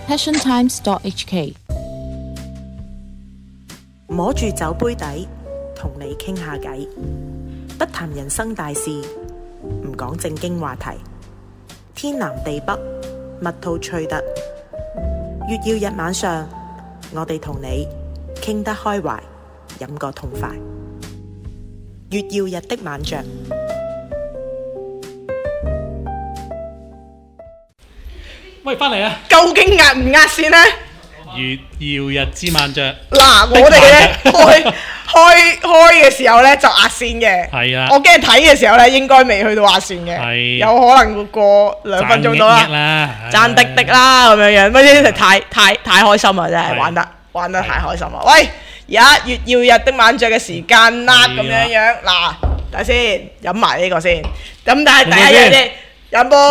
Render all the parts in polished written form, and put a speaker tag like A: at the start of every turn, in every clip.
A: passiontimes.hk。
B: 摸住酒杯底，同你傾下偈，不談人生大事，唔講正經話題，天南地北，蜜吐趣特。月曜日晚上，我哋同你傾得開懷，飲個痛快。月曜日的晚酌。
C: 喂，翻嚟啊！
D: 究竟壓唔壓線呢？
C: 月曜日之晚酌。
D: 嗱，我哋咧開嘅時候咧就壓線嘅。
C: 係啊。我
D: 驚睇嘅時候咧應該未去到壓線嘅。
C: 係。
D: 有可能會過2分鐘到啦。爭滴滴啦咁樣樣，乜嘢太開心啦！真係玩得太開心啦！喂，而家月曜日的晚酌嘅時間啦，咁樣樣嗱，等下先飲埋呢個先。咁但係第一樣嘢。飲杯，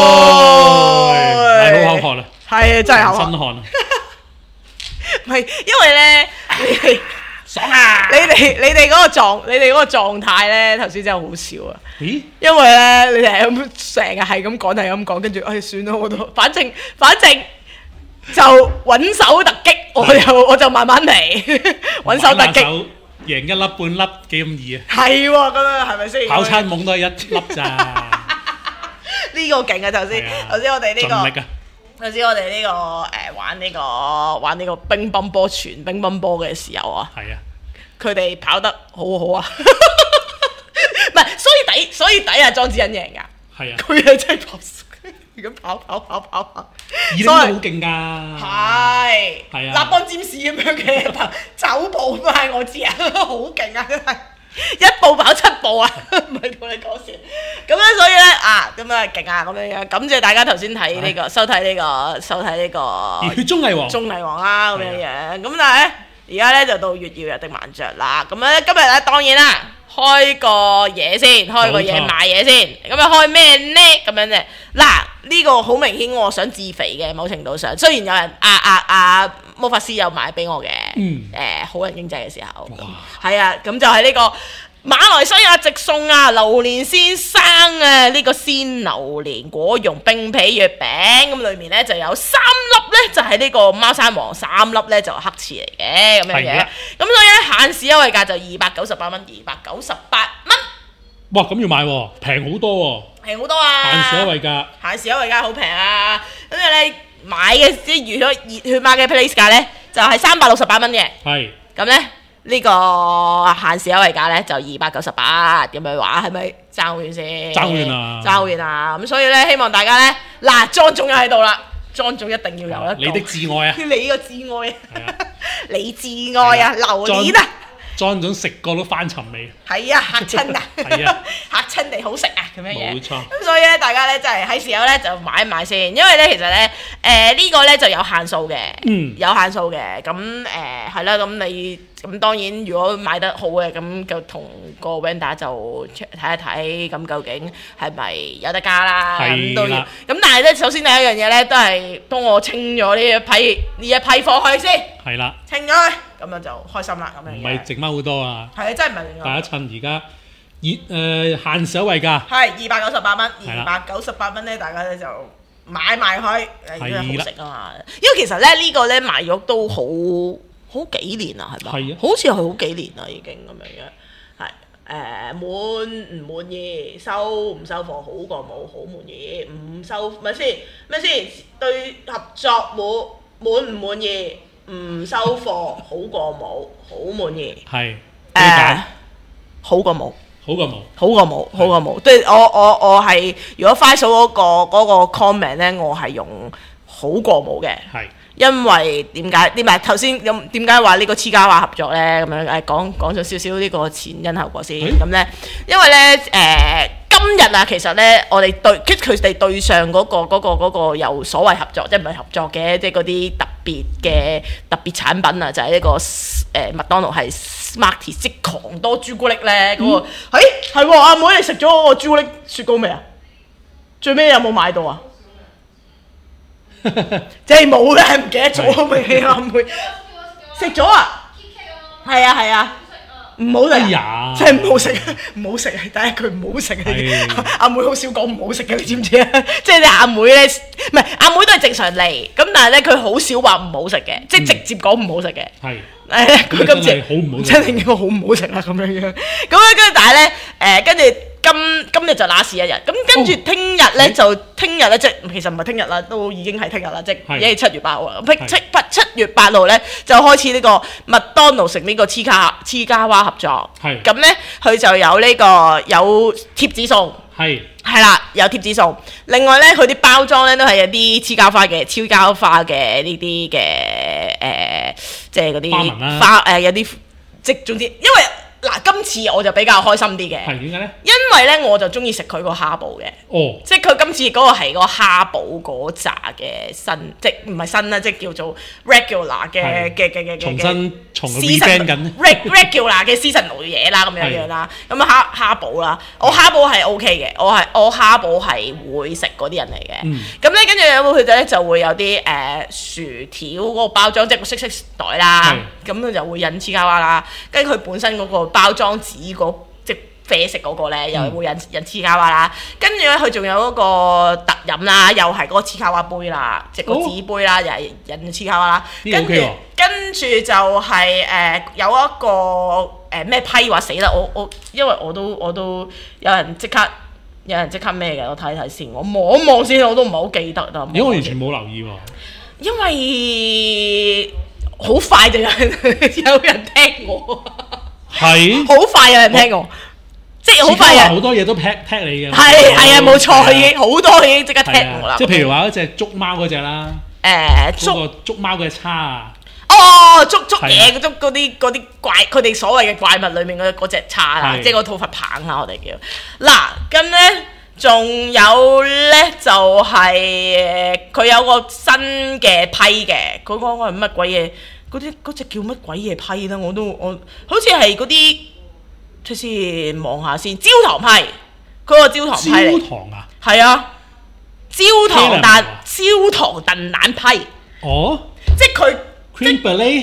C: 係好口渴啦，
D: 係真係口渴，
C: 身汗啊！
D: 唔係，因為咧，你哋
C: 爽啊！
D: 你哋嗰個狀態咧，頭先真係好笑啊！
C: 咦？
D: 因為咧，你哋係咁成日係咁講，跟住算啦，我都反正就穩手突擊，我就慢慢嚟，穩手突擊，
C: 贏一粒半粒幾咁易啊！
D: 係喎，咁樣係咪先？
C: 跑餐懵都係一粒咋。
D: 呢個勁啊！頭先我哋呢個，頭先我哋呢個玩呢個乒乓波傳乒乓波嘅時候啊，
C: 係啊，
D: 佢哋跑得好好啊，唔係，所以抵啊莊子欣贏㗎，
C: 係啊，
D: 佢係真係咁跑，
C: 二零都好勁㗎，
D: 係啊，立邦占士咁樣嘅走步嘛，我知啊，好勁啊，真係。一步跑7步啊，唔係同你講笑。咁樣所以咧咁啊勁啊咁樣樣，感謝大家頭先睇呢個收睇呢個
C: 熱血綜藝
D: 王啦咁樣樣。咁但係咧，而家咧就到月曜日的晚酌啦。咁咧今日咧當然啦，開個嘢先，開個嘢賣嘢先。咁啊開咩呢？咁樣啫。嗱呢個好明顯，我想自肥嘅某程度上。雖然有人魔法師有買俾我嘅，好人經濟嘅時候，係啊，咁就係呢個馬來西亞直送啊，榴蓮先生啊，呢個鮮榴蓮果蓉冰皮月餅，咁裏面咧就有3粒咧就係呢個貓山王，3粒咧就黑刺嚟嘅咁樣嘅，咁所以咧限時優惠價就298蚊，298蚊。
C: 哇，咁要買喎，平好多喎，
D: 平好多啊！
C: 限時優惠價，
D: 限時優惠價好平啊！跟住咧買嘅啲熱血媽嘅 Place 價咧就係368蚊嘅，
C: 係
D: 咁咧呢個限時優惠價咧就298咁樣話，係咪爭好遠先？爭好遠啊！咁所以咧希望大家咧嗱，莊總又喺度啦，莊總一定要有一個
C: 你的至愛啊！
D: 你個至愛啊！你至愛啊！榴蓮啊！
C: 莊總食過都翻尋味，
D: 係啊，嚇親啊，係啊，嚇親地好食啊咁樣嘢。冇錯。咁所以咧，大家咧就係喺時候咧就買一買先，因為咧其實咧呢個咧就有限數嘅，有限數嘅。咁係啦，咁你咁當然如果買得好嘅，咁就同個 vendor 就睇一睇，咁究竟係咪有得加啦？咁都要。咁但係咧，首先第一樣嘢咧都係幫我清咗呢一批貨去先。係啦。清咗佢。咁樣就開心啦，咁樣
C: 唔係剩翻好多啊！
D: 係啊，真係唔係另外。
C: 大家趁而家限時優惠價係
D: 298蚊，298蚊咧，大家咧就買埋佢，因為好食啊嘛。因為其實咧呢個咧賣咗都好幾年啦，係咪？係啊，好似係好幾年啦，已經咁樣樣。係滿唔滿意？收唔收貨好過冇？好滿意？唔收咪先？咩先？對合作滿唔滿意？唔收貨好過冇，好滿意。係好過冇，好過冇。對我係如果快數嗰個 comment 咧，我係用好過冇嘅。係因為點解頭先點解話呢個黐家話合作咧？咁樣講咗少少呢個前因後果先。咁咧，因為咧今日啊，其實咧，我哋佢哋對上嗰個有所謂合作，即係唔係合作嘅，即係嗰啲特別產品啊，就係呢個麥當勞係 Smarties 即狂多朱古力咧嗰個。係喎，阿妹你食咗嗰個朱古力雪糕未啊？最尾有冇買到啊？即係冇咧，唔記得咗未？阿妹食咗啊？係啊。 唔好食，真係唔好食，唔好食啊！第一句唔好食啊！阿妹好少講唔好食嘅，你知唔知啊？即係你阿妹咧，唔係阿妹都係正常嚟，咁但係咧佢好少話唔好食嘅，即係直接講唔好食嘅。係。佢今次
C: 好唔好食，
D: 真係好唔好食啦咁樣樣。咁咧跟住但係咧跟住今日就那是一日。咁跟住聽日咧即係其實唔係聽日啦，都已經係聽日啦，即係而家係7月8號啦。7月8號咧就開始呢個麥當勞食呢個黐家娃合作。係。咁咧佢就有呢個有貼紙送。係啦，有貼紙送。另外咧，佢啲包裝咧都係有啲超膠花嘅呢啲嘅即係嗰啲花有啲即總之，因為嗱今次我就比較開心啲嘅。係點解咧？因為咧我就中意食佢個蝦堡嘅。哦。即係佢今次嗰個係個蝦堡嗰扎嘅新，即係唔係新啦，即係叫做 regular 嘅
C: 重新 rebrand 緊
D: regular 嘅 seasonal 嘢啦，咁樣啦。咁啊蝦堡啦，我蝦堡係 OK 嘅，我蝦堡係會食嗰啲人嚟嘅。咁咧跟住佢哋咧就會有啲薯條嗰個包裝，即係個色袋啦。咁佢就會印黐膠娃啦，跟住佢本身嗰個包裝紙即係啡色嗰個咧，又會印黐膠娃啦。跟住咧佢仲有嗰個特飲啦，又係嗰個黐膠娃杯啦，即係個紙杯啦，又係印黐膠娃啦。跟住就係有一個咩批話死啦！我因為我都有人即刻咩嘅，我睇睇先，我望一望先，我都唔係好記得啦。
C: 因為我完全冇留意喎。
D: 因為好快就有人聽我，係好快有人聽我，即係好快
C: 好多嘢都踢你嘅。
D: 係啊，冇錯，已經好多已經即刻踢我啦。
C: 即係譬如話嗰隻捉貓嗰隻啦，捉貓嘅叉啊。
D: 哦，捉嘢捉嗰啲怪，佢哋所謂嘅怪物裏面嗰隻叉啦，即係個套佛棒啊，我哋叫。嗱，咁咧仲有咧就係佢有個新嘅批嘅，嗰個係乜鬼嘢？嗰隻叫乜鬼嘢批咧？我好似係嗰啲，睇先望下先，焦糖批，佢個焦糖批嚟。焦糖啊？係啊，焦糖燉蛋批。哦，即係佢。cream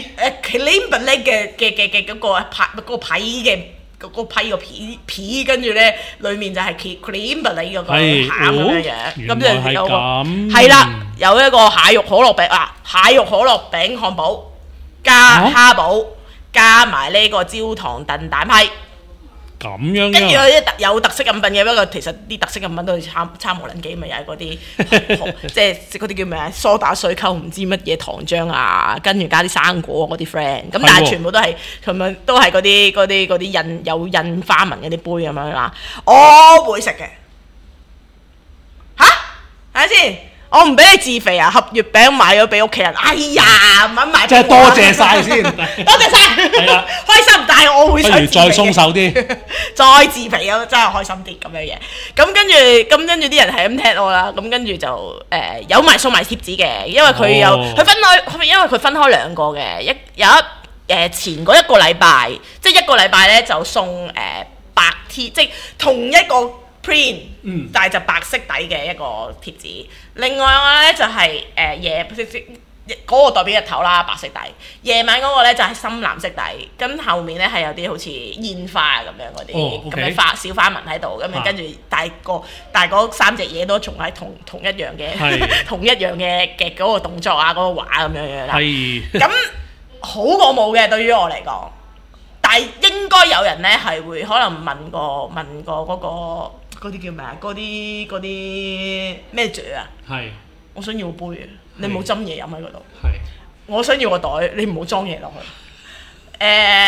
D: brulee 嘅嗰個皮嘅嗰個批個皮，跟住咧裡面就係 cream brulee 嗰個餡咁樣，咁就有個係啦，有一個蟹肉可樂餅啊，蟹肉可樂餅漢堡加蝦堡加埋呢個焦糖燉蛋批。咁樣，跟住有特色飲品嘅，不過其實啲特色飲品都係差無論幾，咪又係嗰啲即係嗰啲叫咩啊？梳打水溝唔知乜嘢糖漿啊，跟住加啲生果嗰啲 friend， 咁但係全部都係嗰啲有印花紋嗰啲杯咁樣啦。我會食嘅，嚇睇下先。我唔俾你自肥啊！盒月餅買咗俾屋企人，哎呀，唔肯買。即係多謝晒先，多謝晒，係啦，開心。但係我會想再鬆手啲，再自肥啊，真係開心啲咁樣嘢。咁跟住啲人係咁踢我啦。咁跟住就有埋送埋貼紙嘅，因為佢因為佢分開兩個嘅，有一前嗰一個禮拜，即係一個禮拜咧就送白貼，即係同一個。print，但係就白色底嘅一個貼紙。另外咧就係夜嗰個代表日頭啦，白色底。夜晚嗰個咧就係深藍色底，咁後面咧係有啲好似煙花咁樣嗰啲咁樣小花紋喺度，咁樣跟住但係嗰3隻嘢都仲係同一樣嘅同一樣嘅嗰個動作啊，嗰個畫咁樣啦。咁好過冇嘅，對於我嚟講。但係應該有人咧係會可能問過嗰個。嗰啲叫咩啊？嗰啲咩嘴啊？係。我想要個杯啊！你冇斟嘢飲喺嗰度。係。我想要個袋，你唔好裝嘢落去。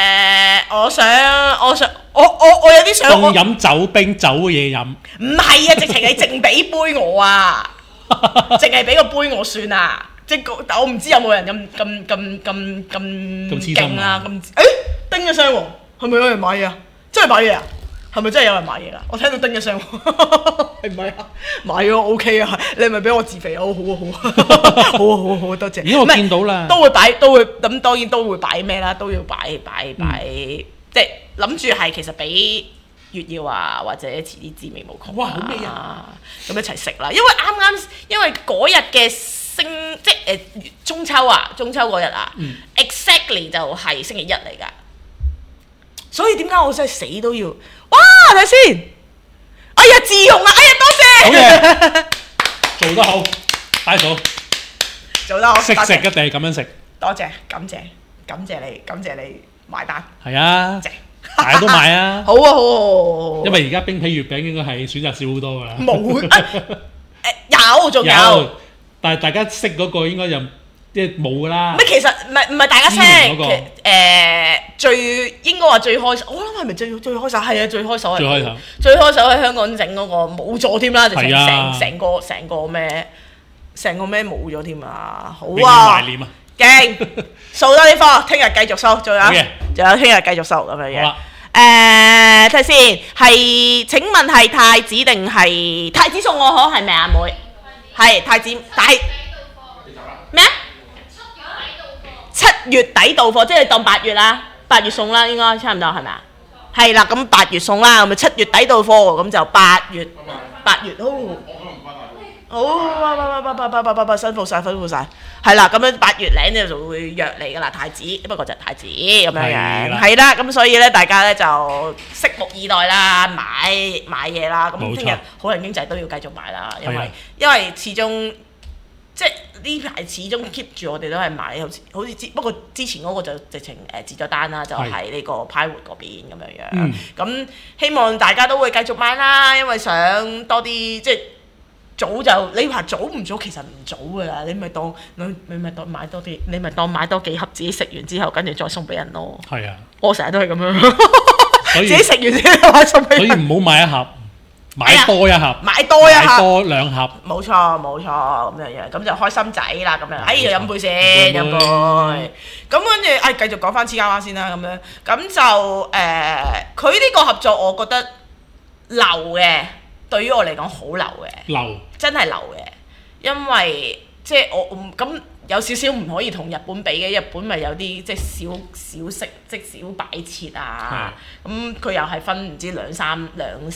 D: 我有啲想。當
C: 飲酒冰酒嘅嘢飲。
D: 唔係啊！直情係淨俾杯我啊！淨係俾個杯我算啊！即係我唔知有冇人咁勁啊！咁叮一聲喎，係咪有人買嘢啊？真係買嘢啊！係咪真係有人買嘢啦？我聽到叮一聲，係唔係啊？買咗 OK 啊！你係咪俾我自肥啊？好啊，好，多謝。
C: 咦，我見到啦，
D: 都會咁當然都會擺咩啦，都要擺，即係諗住係其實俾月曜啊，或者遲啲滋味無窮。哇，好味啊！咁一齊食啦，因為嗰日嘅即係中秋嗰日啊，exactly 就係星期一嚟㗎。 所以點解我真係死都要？哇！睇先，哎呀，自用啊！哎呀，多謝，
C: 做得好，大嫂，
D: 做得好，
C: 識食一定係咁樣食。
D: 多謝，感謝你埋單。
C: 係啊，大家都買啊。
D: 好啊，好。
C: 因為而家冰皮月餅應該係選擇少好多㗎啦。
D: 冇，仲有，
C: 但係大家識嗰個應該就即係冇㗎啦。
D: 其實唔係大家識應該話最開手，我諗係咪最開手？係啊，最開手喺香港整嗰個冇咗添啦，成個咩冇咗添啊！好啊，
C: 懷念啊，
D: 勁掃多啲貨，聽日繼續掃，仲有聽日繼續掃咁樣嘢。睇下先，請問係太子定係太子送我可係咪啊妹？係太子，但係咩啊？7月底到貨，即係當8月啦，8月送啦，應該差唔多係咪啊？係啦，咁8月送啦，咁咪7月底到貨，咁就8月好，辛苦晒，係啦，咁樣8月領就會約你噶啦，太子，不過就係太子咁樣樣，係啦，咁所以咧，大家咧就拭目以待啦，買嘢啦，咁聽日好人經濟都要繼續買啦，因為始終即係呢排始終 keep 住我哋都係買，好似不過之前嗰個就直情截咗單啦，就喺呢個派活嗰邊咁樣樣，咁希望大家都會繼續買啦，因為想多啲即係。早就你話早唔早，其實唔早噶啦，你咪當買多啲，你咪當買多幾盒，自己食完之後跟住再送俾人咯。
C: 係啊，
D: 我成日都係咁樣，自己食完之後再送俾人。
C: 所以唔好買一盒，買多一盒，
D: 買多
C: 2盒。冇
D: 錯咁樣，咁就開心仔啦咁樣。哎呀，飲杯先，飲杯。咁跟住繼續講翻黐家媽先啦，咁就佢呢個合作，我覺得流嘅。對於我嚟講好流嘅，真係流嘅，因為即係我咁有少少唔可以同日本比嘅，日本咪有啲即係小食即小擺設啊，咁佢又係分唔知兩三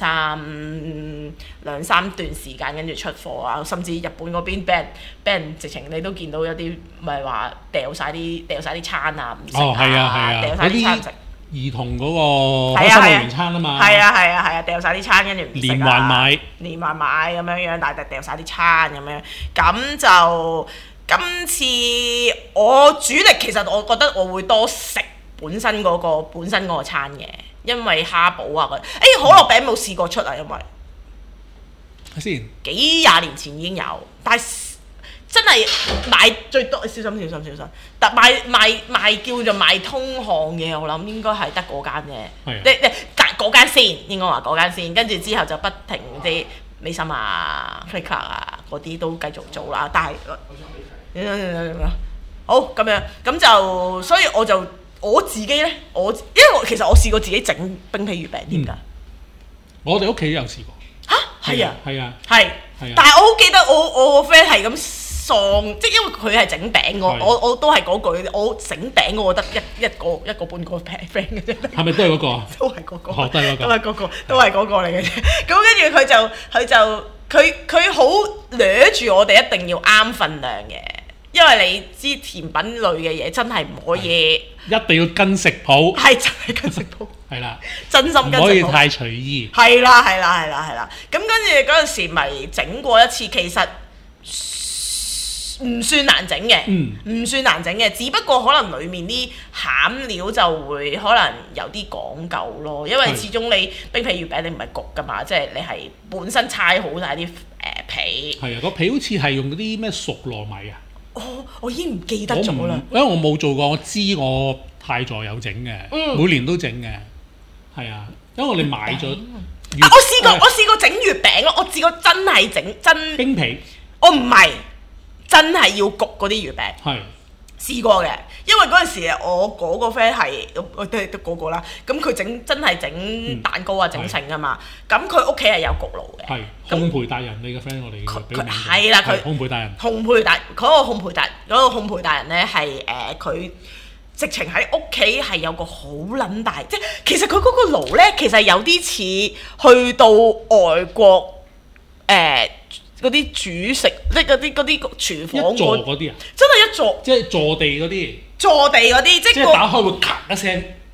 D: 段時間跟住出貨啊，甚至日本嗰邊俾人直情你都見到有啲咪話掉晒啲餐啊，唔食啊，掉晒啲餐食。
C: 兒童嗰個開心樂園餐啊嘛，
D: 係啊，掉晒啲餐跟住唔食啊，連環買咁樣，但係掉晒啲餐咁樣，咁就今次我主力其實我覺得我會多食本身嗰個餐嘅，因為蝦堡啊可樂餅冇試過出啊，因為
C: 先
D: 幾廿年前已經有，但係。真係賣最多，小心！但賣叫做賣通項嘅，我諗應該係得嗰間嘅，嗰間先應該話嗰間先，跟住之後就不停啲美心啊、Clicker 啊嗰啲都繼續做啦。但係好咁樣，咁就所以我自己咧，因為其實我試過自己整冰皮月餅添㗎。
C: 我哋屋企都有試過。嚇？係啊。
D: 但係我好記得我個 friend 係咁。即係因為佢係整餅我都係嗰句，我整餅我得一個半個 friend 嘅啫。係咪都係嗰個？都係嗰個，都係嗰個嚟嘅啫。咁跟住佢好掠住我哋一定要啱份量嘅，因為你知甜品類嘅嘢真係唔可以，一定要跟食譜。係真係跟食譜。係啦，真心跟食譜。唔可以太隨意。係啦。咁跟住嗰陣時咪整過一次，其實。唔算難整嘅，只不過可能裡面啲餡料就會可能有啲講究咯，因為始終你冰皮月餅你唔係焗㗎嘛，即係你係本身猜好晒啲皮。係啊，個皮好似係用嗰啲咩熟糯米啊。我已經唔記得咗啦。因為我冇做過，我知我太座有整嘅，每年都整嘅。係啊，因為我哋買咗。我試過整月餅咯，我試過真係整真冰皮。我唔係。真係要焗嗰啲月餅，係試過嘅，因為嗰陣時我嗰個 friend 係都嗰個啦，咁佢真係整蛋糕啊整成㗎嘛，咁佢屋企係有焗爐嘅，係烘焙達人你個 friend 我哋佢係啦，佢烘焙達人，嗰個烘焙達人咧係佢直情喺屋企係有個好撚大，即係其實佢嗰個爐咧其實有啲似去到外國嗰啲煮食，即係嗰啲廚房一座嗰啲啊，真係一座，即係坐地嗰啲，即係打開會咔一聲，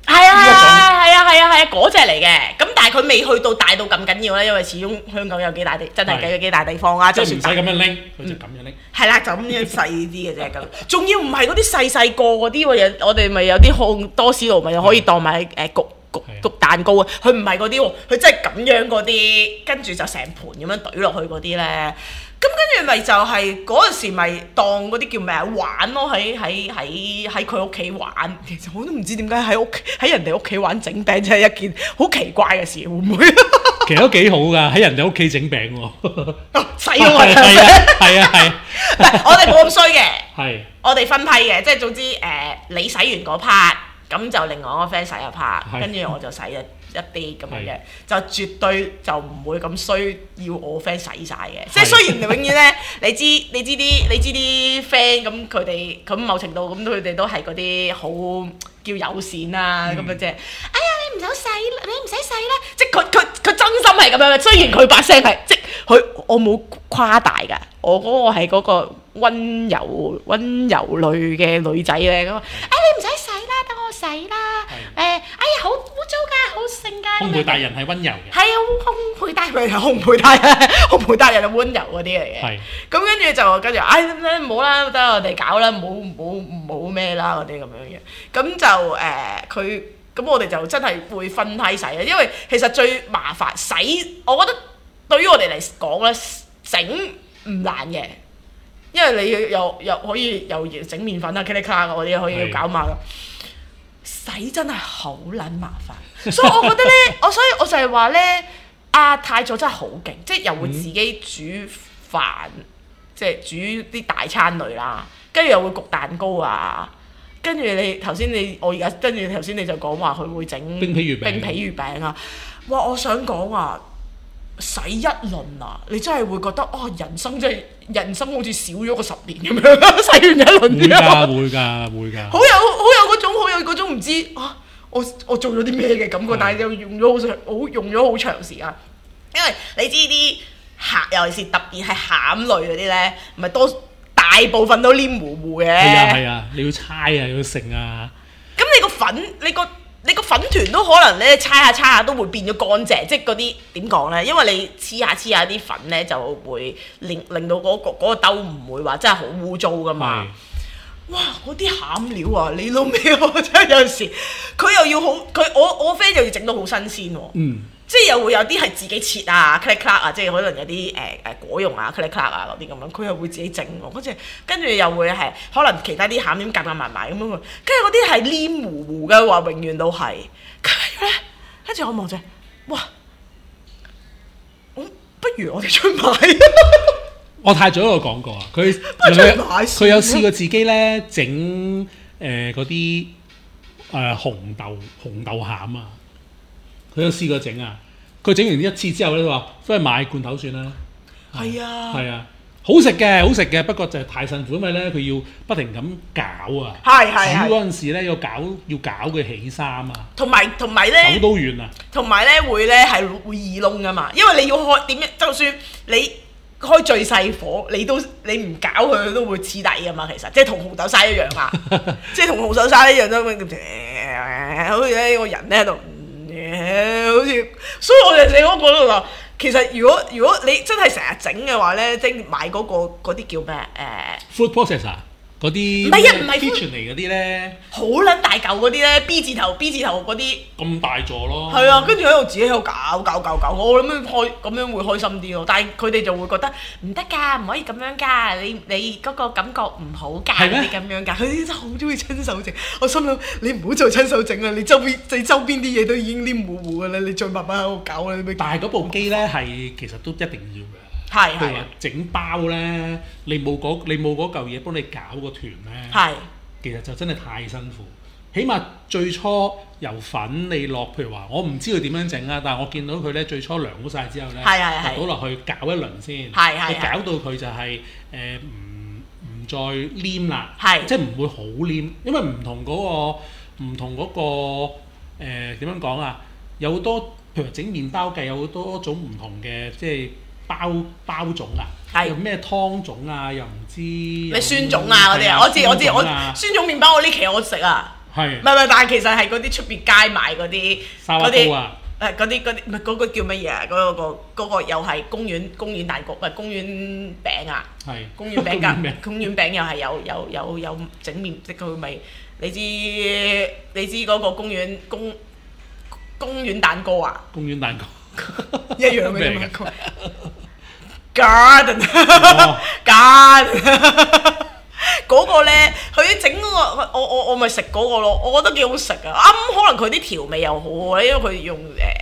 D: 嗰隻嚟嘅。咁但係佢未去到大到咁緊要啦，因為始終香港有幾大地，真係幾大地方啊。就算
C: 唔使咁樣拎，佢就咁樣拎。
D: 係啦，就咁樣細啲嘅啫咁。仲要唔係嗰啲細個嗰啲喎，我哋咪有啲好多士爐咪可以當埋焗蛋糕啊！佢唔係嗰啲喎，佢真係咁樣嗰啲，跟住就成盤咁樣懟落去嗰啲咧。咁跟住咪就係嗰陣時咪當嗰啲叫咩啊玩咯，喺佢屋企玩。其實我都唔知點解喺人哋屋企玩整餅真係一件好奇怪嘅事，會唔會？
C: 其實都幾好㗎，喺人哋屋企整餅喎。
D: 使喎，
C: 係。
D: 我哋冇咁衰嘅，
C: 係
D: 我哋分批嘅，即係總之你洗完嗰 part，咁就另外一個 friend 洗一 part，跟住我就洗一啲咁樣嘅，就絕對就唔會咁衰要我 friend 洗晒嘅。即係雖然永遠咧，你知啲 friend 咁佢哋咁某程度咁佢哋都係嗰啲好叫友善啊咁嘅啫。哎呀，你唔使洗啦，即係佢真心係咁樣嘅。雖然佢把聲係即係我冇誇大㗎，我嗰個係嗰個温柔類嘅女仔咧咁。你唔使洗啦，等我洗啦。哎呀，好污糟㗎，好剩㗎。
C: 烘焙達人係温柔嘅。係
D: 啊，烘焙達人係温柔嗰啲嚟嘅。係。咁跟住，唔好啦，得我哋搞啦，唔好咩啦嗰啲咁樣嘅。咁就咁我哋就真係會分批洗啊，因為其實最麻煩洗，我覺得對於我哋嚟講咧，整唔難嘅。因為你又可以又整麵粉啊、茄哩卡嗰啲可以搞埋咯，洗真係好撚麻煩，所以我覺得咧，所以我就係話咧，阿太祖真係好勁，即係又會自己煮飯，即係煮啲大餐類啦，跟住又會焗蛋糕啊，跟住你頭先你就講話佢會整
C: 冰皮月
D: 餅啊，哇！我想講啊〜洗一輪啊！你真係會覺得人生好似少咗個10年咁樣，洗完一輪之後
C: 會㗎，
D: 好有嗰種唔知我做咗啲咩嘅感覺，但係又用咗好長時間，因為你知啲尤其是特別係餡類嗰啲咧，唔係多大部分都黏糊糊嘅。
C: 係啊，你要猜啊，要剩啊。
D: 咁你個粉團都可能咧猜下都會變咗乾淨，即係嗰啲點講咧？因為你黐下啲粉咧，就會令到嗰個兜唔會話真係好污糟噶嘛。哇！嗰啲餡料啊，你老味我真係有陣時，佢又要好，我 friend 又要整到好新鮮喎。即係又會有啲係自己切啊 click clack 啊，即係可能有啲果蓉啊 click clack 啊嗰啲咁樣，佢又會自己整喎。跟住又會係可能其他啲餡點夾埋咁樣，跟住嗰啲係黏糊糊嘅話，永遠都係。跟住我望住，哇！不如我哋出買。
C: 我太早有講過啊，佢有試過自己咧整嗰啲紅豆餡啊。佢有試過整啊！佢整完一次之後咧，話都係買罐頭算啦。
D: 係啊，
C: 好食嘅，不過就係太辛苦，因為咧佢要不停咁攪啊。煮嗰陣時咧要攪佢起衫啊。同埋咧手都軟啊。同埋咧會易燶噶嘛，因為你要開點樣，就算你開最細火，你唔攪佢都會黐底噶嘛。其實即係同紅豆沙一樣啊，即係同紅豆沙一樣都好似呢個人咧喺度。好似，所以我哋成個都話，其實如果你真係成日整嘅話咧，即係買嗰啲叫咩food processor 嗰啲，
D: 唔係
C: kitchen 嚟嗰啲咧，
D: 好撚大嚿嗰啲咧 B 字頭嗰啲，咁
C: 大座咯。
D: 係啊，跟住喺度自己喺度搞，我諗咁樣會開心啲咯。但係佢哋就會覺得唔得㗎，唔可以咁樣㗎，你嗰個感覺唔好㗎，你咁樣㗎。佢哋真係好中意親手整，我心諗你唔好再親手整啦，你周邊啲嘢都已經黏糊糊㗎啦，你再慢慢喺度搞啦。
C: 但係嗰部機咧係其實都一定要嘅。譬如話整包咧，你冇嗰嚿嘢幫你搞個團咧，其實就真係太辛苦。起碼最初由粉你落，譬如話我唔知佢點樣整啊，但係我見到佢咧最初涼好晒之後咧，倒落去攪一輪先，你攪到佢就係唔再黏啦，即係唔會好黏，因為唔同嗰個點樣講啊，有好多譬如整麵包計有好多種唔同嘅即係。包種啊，又咩湯種啊，又唔知咩
D: 酸種啊嗰啲啊，我知，酸種麵包嗰啲其實我食啊，
C: 係。
D: 唔係，但係其實係嗰啲出邊街買嗰啲
C: 沙瓦糕啊。
D: 嗰啲唔係嗰個叫乜嘢啊？嗰個又係公園蛋糕，唔係公園餅啊！
C: 係
D: 公園餅夾，公園餅又係有整面，即佢咪你知嗰個公園蛋糕啊？
C: 公園蛋糕
D: 一樣嘅嘛，Garden 嗰個咧，佢整嗰個我咪食嗰個咯，我覺得幾好食啊！可能佢啲調味又好咧，因為佢用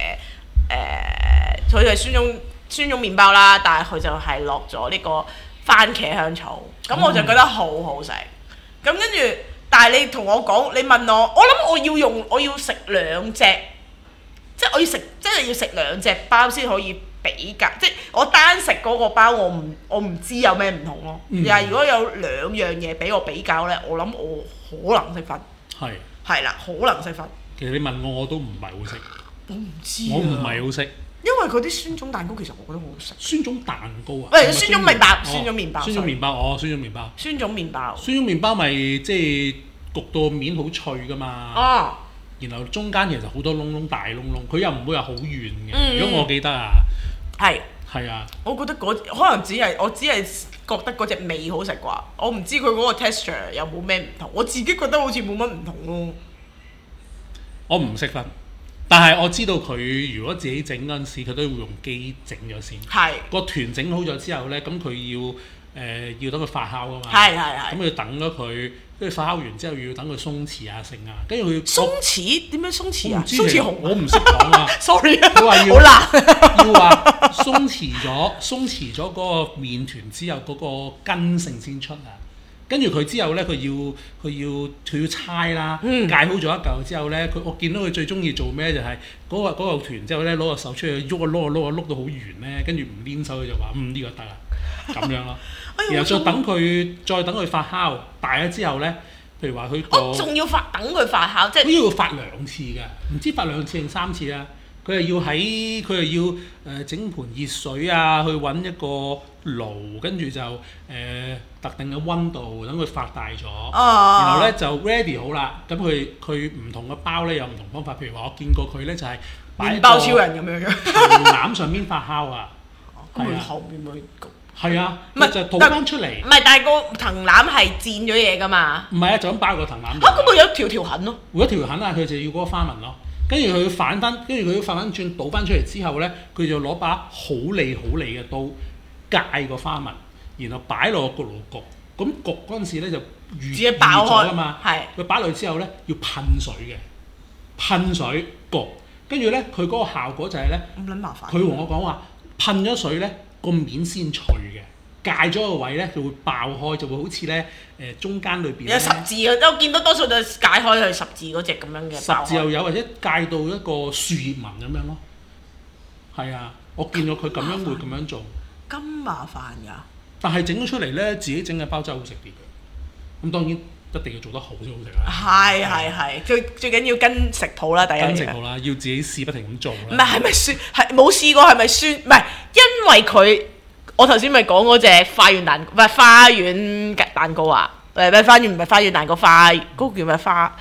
D: 佢係酸種麵包啦，但係佢就係落咗呢個番茄香草，咁我就覺得好好食。咁跟住，但係你同我講，你問我諗我要食兩隻，即係我要食，真係要食兩隻包先可以比較，即係我單食嗰個包，我唔知有咩唔同咯。但係如果有兩樣嘢俾我比較咧，我諗我可能識分。係啦，可能識分。
C: 其實你問我都唔係好識。
D: 我唔知。
C: 我唔係好識。
D: 因為嗰啲酸種蛋糕其實我覺得好好食。
C: 酸種蛋糕啊？
D: 喂，酸種麵包，酸種麵包。
C: 酸種麵包，哦，酸種麵包。
D: 酸種麵包。
C: 酸種麵包咪即係焗到面好脆噶嘛。
D: 哦。
C: 然後中間其實好多窿窿大窿窿，佢又唔會話好圓嘅。如果我記得啊。係啊。我覺得可能我只係覺得嗰隻味好食啩，我唔知佢嗰個 texture 有冇咩唔同，我自己覺得好似冇乜唔同咯。 我唔識分，但係我知道佢如果自己整嗰陣時，佢都會用機整咗先。個團整好咗之後咧，咁佢要等佢發酵啊嘛。咁要等咗佢，跟住發酵完之後要等佢鬆弛啊成啊，跟住佢鬆弛點樣鬆弛啊？鬆弛紅我唔識講啊。Sorry 啊，佢話要話鬆弛咗嗰個麵團之後嗰個筋性先出啊。跟住佢之後咧，佢要搓啦，解好咗一嚿之後咧，我見到佢最中意做咩就係嗰個團之後咧，攞個手出去喐啊碌啊碌啊碌到好圓咧，跟住唔黏手佢就話呢個得啊，咁樣咯。然後再等佢發酵大咗之後咧，譬如話佢仲要等佢發酵，即係佢要發2次㗎，唔知發2次定3次啊。佢係要整盤熱水啊，去揾一個爐，跟住就特定嘅溫度，等佢發大咗，然後咧就 ready 好啦。咁佢唔同嘅包咧有唔同方法，譬如話我見過佢咧就係擺麵包超人咁樣嘅藤籃上面發酵啊，咁佢後面咪焗。係啊，唔係就倒翻出嚟。唔係，但係個藤籃係墊咗嘢㗎嘛。唔係啊，就咁擺個藤籃度。嗰個有條痕咯。會有條痕啊，佢就要嗰個花紋咯。跟住佢反翻轉倒翻出嚟之後咧，佢就攞把好利嘅刀界個花紋，然後擺落個焗爐焗。咁焗嗰陣時咧就預咗啊嘛。佢擺落去之後咧要噴水嘅，噴水焗。跟住咧佢嗰個效果就係咧，咁撚麻煩。佢同我講話噴咗水咧個面先脆嘅。界咗個位咧，就會爆開，就會好似咧中間裏邊有十字啊！我見到多數就解開佢十字嗰隻咁樣嘅。十字又有，或者界到一個樹葉紋咁樣咯。係啊，我見到佢咁樣會咁樣做。咁麻煩㗎！但係整咗出嚟咧，自己整嘅包真係好食啲嘅。咁當然一定要做得好先好食啦。係，最緊要跟食譜啦，第一樣。跟食譜啦，要自己試不停咁做啦。唔係咪酸？係冇試過係咪酸？唔係，因為佢。我頭先咪講嗰隻花園蛋糕，唔係花園蛋糕啊！唔係花園蛋糕，嗰個叫咩花？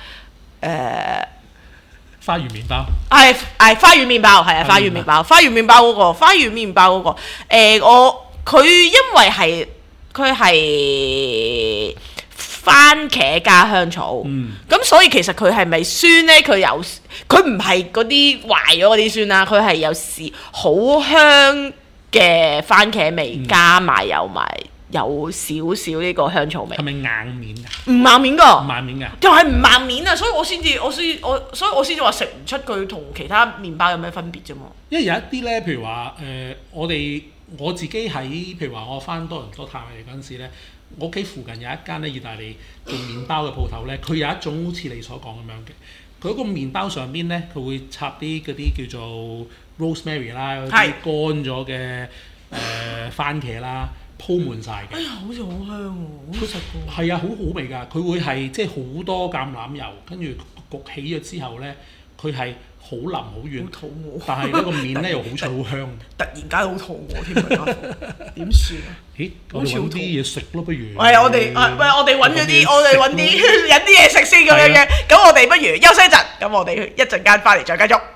C: 花園麵包。係花園麵包，係啊，花園麵包，花園麵包嗰個，花園麵包嗰個。佢因為佢係番茄加香草，咁所以其實佢係咪酸咧？佢唔係嗰啲壞咗嗰啲酸啦，佢係有時好香嘅番茄味加埋有少少呢個香草味。係咪硬面㗎？唔硬面㗎。唔硬面㗎。就係唔硬面啊！所以我先至話食唔出佢同其他麵包有咩分別啫嘛。因為有一啲咧，譬如話我自己喺譬如話我返多倫多探你嗰陣時咧，我屋企附近有一間咧意大利做麵包嘅鋪頭咧，佢有一種好似你所講咁樣嘅，佢嗰個麵包上邊咧，佢會插啲嗰啲叫做rosemary 啦，嗰啲乾咗嘅番茄啦，鋪滿晒嘅。哎呀，好似好香喎！好食喎。係啊，好好味㗎。佢會係即係好多橄欖油，跟住焗起咗之後咧，佢係好腍好軟，
D: 好肚餓，
C: 但係呢個麵咧又好脆好香。
D: 突然間好肚餓添啊！點算啊？
C: 咦，我哋揾啲嘢食咯，不如？
D: 係啊，我哋揾咗啲，我哋揾啲引啲嘢食先咁樣嘅。咁我哋不如休息一陣，咁我哋一陣間翻嚟再繼續。